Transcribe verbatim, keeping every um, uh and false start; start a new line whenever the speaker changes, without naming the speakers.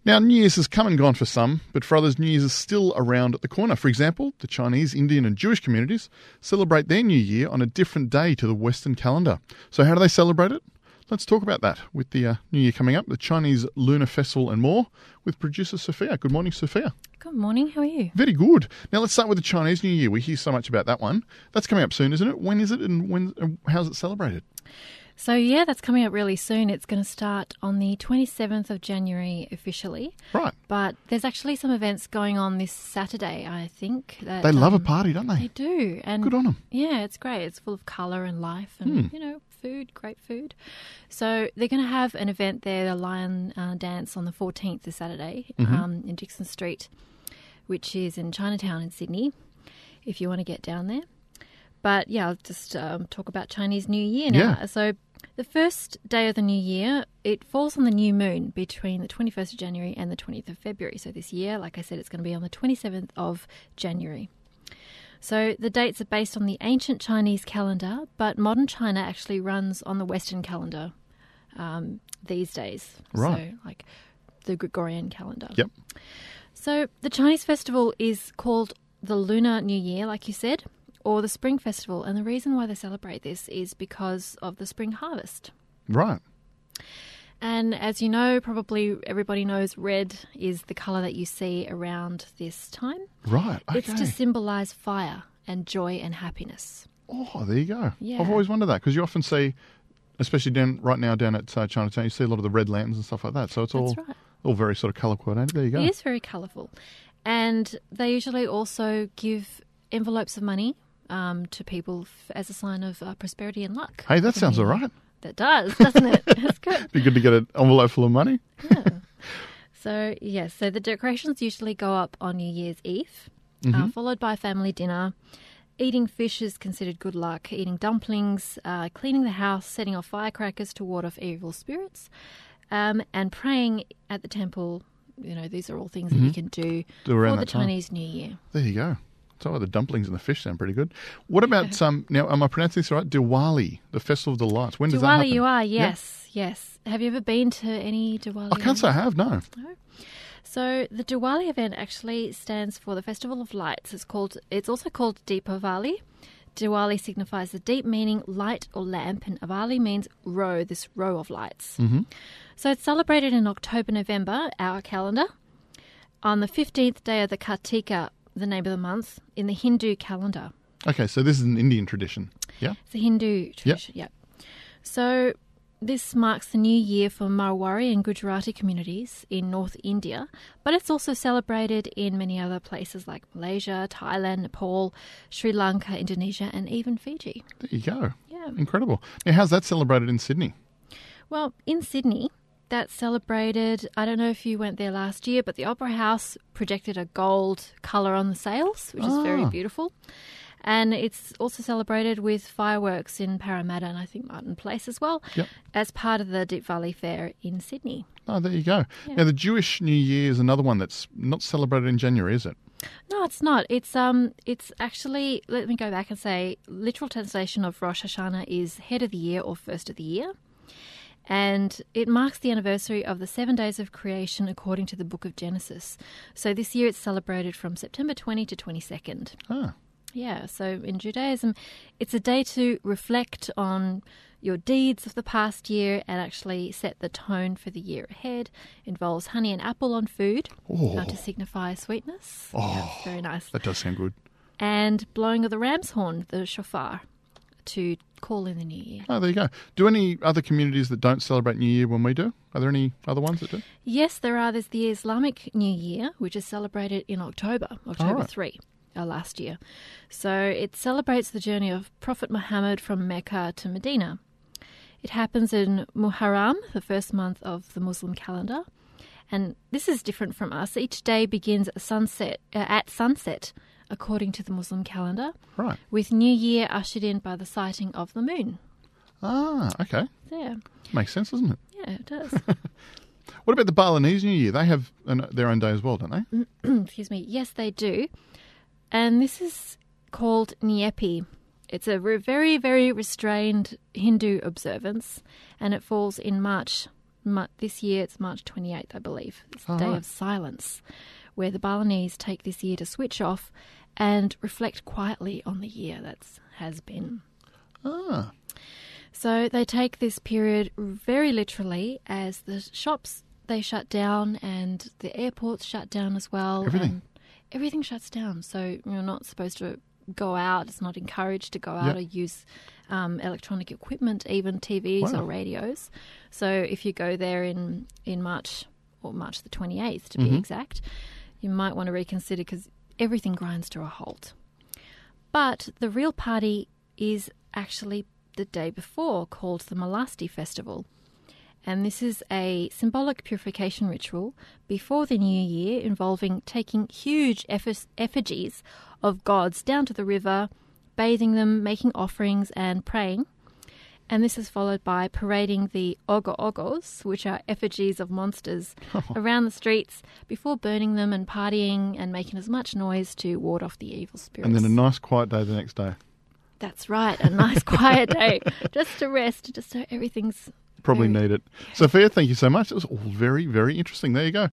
Now, New Year's has come and gone for some, but for others, New Year's is still around at the corner. For example, the Chinese, Indian and Jewish communities celebrate their New Year on a different day to the Western calendar. So how do they celebrate it? Let's talk about that with the uh, New Year coming up, the Chinese Lunar Festival and more, with producer Sophia. Good morning, Sophia.
Good morning. How are you?
Very good. Now, let's start with the Chinese New Year. We hear so much about that one. That's coming up soon, isn't it? When is it and when? Uh, how's it celebrated?
So, yeah, that's coming up really soon. It's going to start on the twenty-seventh of January officially.
Right.
But there's actually some events going on this Saturday, I think. That,
they love
um,
a party, don't they?
They do. And
good on them.
Yeah, it's great. It's full of colour and life and,
Hmm.
you know, food, great food. So they're going to have an event there, the Lion uh, Dance, on the fourteenth this Saturday
Mm-hmm.
um, in Dixon Street, which is in Chinatown in Sydney, if you want to get down there. But, yeah, I'll just um, talk about Chinese New Year now.
Yeah.
So the first day of the new year, it falls on the new moon between the twenty-first of January and the twentieth of February. So this year, like I said, it's going to be on the twenty-seventh of January. So the dates are based on the ancient Chinese calendar, but modern China actually runs on the Western calendar um, these days.
Right.
So like the Gregorian calendar.
Yep.
So the Chinese festival is called the Lunar New Year, like you said, or the Spring Festival. And the reason why they celebrate this is because of the spring harvest.
Right.
And as you know, probably everybody knows red is the colour that you see around this time.
Right. Okay.
It's to symbolise fire and joy and happiness.
Oh, there you go.
Yeah.
I've always wondered that because you often see, especially down right now down at uh, Chinatown, you see a lot of the red lanterns and stuff like that. So it's all
That's right.
all very sort of colour coordinated. There you go.
It is very colourful. And they usually also give envelopes of money um, to people f- as a sign of uh, prosperity and luck.
Hey, that
for the
sounds
new
all
year.
right.
That does, doesn't it? That's good.
Be good to get an envelope full of money.
Yeah. So, yes, so the decorations usually go up on New Year's Eve,
Mm-hmm.
uh, followed by a family dinner. Eating fish is considered good luck. Eating dumplings, uh, cleaning the house, setting off firecrackers to ward off evil spirits, um, and praying at the temple. You know, these are all things that you can do,
Do around
for the
that time.
Chinese New Year.
There you go. So the dumplings and the fish sound pretty good. What about, um, now, am I pronouncing this right? Diwali, the Festival of the Lights. When does that
Diwali,
happen?
you are,
Yeah.
yes, yes. Have you ever been to any Diwali?
I can't say I have, no.
No. So the Diwali event actually stands for the Festival of Lights. It's called. It's also called Deepavali. Diwali signifies the deep meaning light or lamp, and Avali means row, this row of lights.
Mm-hmm.
So it's celebrated in October, November, our calendar, on the fifteenth day of the Kartika, the name of the month, in the Hindu calendar.
Okay, so this is an Indian tradition. Yeah?
It's a Hindu tradition, yep. So this marks the new year for Marwari and Gujarati communities in North India, but it's also celebrated in many other places like Malaysia, Thailand, Nepal, Sri Lanka, Indonesia, and even Fiji.
There you go.
Yeah.
Incredible. Now, how's that celebrated in Sydney?
Well, in Sydney, that's celebrated, I don't know if you went there last year, but the Opera House projected a gold colour on the sails, which is very
Ah.
beautiful. And it's also celebrated with fireworks in Parramatta and I think Martin Place as well,
Yep.
as part of the Deepavali Fair in Sydney.
Oh, there you go.
Yeah.
Now, the Jewish New Year is another one that's not celebrated in January, is it?
No, it's not. It's um, it's actually, let me go back and say, literal translation of Rosh Hashanah is head of the year or first of the year. And it marks the anniversary of the seven days of creation according to the book of Genesis. So this year it's celebrated from September twentieth to twenty-second.
Ah,
Yeah, so in Judaism, it's a day to reflect on your deeds of the past year and actually set the tone for the year ahead. Involves honey and apple on food
Oh.
uh, to signify sweetness.
Oh.
Yeah, very nice.
that does sound good.
And blowing of the ram's horn, the shofar, to call in the new year.
Oh, there you go. Do any other communities that don't celebrate New Year when we do? Are there any other ones that do?
Yes, there are. There's the Islamic New Year, which is celebrated in October, October
right.
third. Uh, last year. So it celebrates the journey of Prophet Muhammad from Mecca to Medina. It happens in Muharram, the first month of the Muslim calendar. And this is different from us. Each day begins at sunset, uh, at sunset according to the Muslim calendar,
Right.
with New Year ushered in by the sighting of the moon.
Ah, okay.
Yeah,
Makes sense, doesn't it?
yeah, it does.
What about the Balinese New Year? They have an, their own day as well, don't they?
Excuse me. Yes, they do. And this is called Nyepi. It's a re- very, very restrained Hindu observance, and it falls in March mu- this year it's March twenty-eighth, I believe. It's the
Oh,
Day
right.
of Silence, where the Balinese take this year to switch off and reflect quietly on the year that has been.
Ah,
So they take this period very literally as the shops, they shut down and the airports shut down as well.
Everything.
And everything shuts down. So you're not supposed to go out. It's not encouraged to go out
Yep.
or use um, electronic equipment, even T Vs
Wow.
or radios. So if you go there in, in March, or March the twenty-eighth to be
Mhm.
exact, you might want to reconsider because everything grinds to a halt. But the real party is actually the day before, called the Malasti Festival. And this is a symbolic purification ritual before the new year involving taking huge effi- effigies of gods down to the river, bathing them, making offerings and praying. And this is followed by parading the ogo-ogos, which are effigies of monsters, around the streets before burning them and partying and making as much noise to ward off the evil spirits.
and then a nice quiet day the next day.
That's right, a nice quiet day, just to rest, just so everything's
Probably
very-
need it. Sophia, thank you so much. It was all very, very interesting. There you go.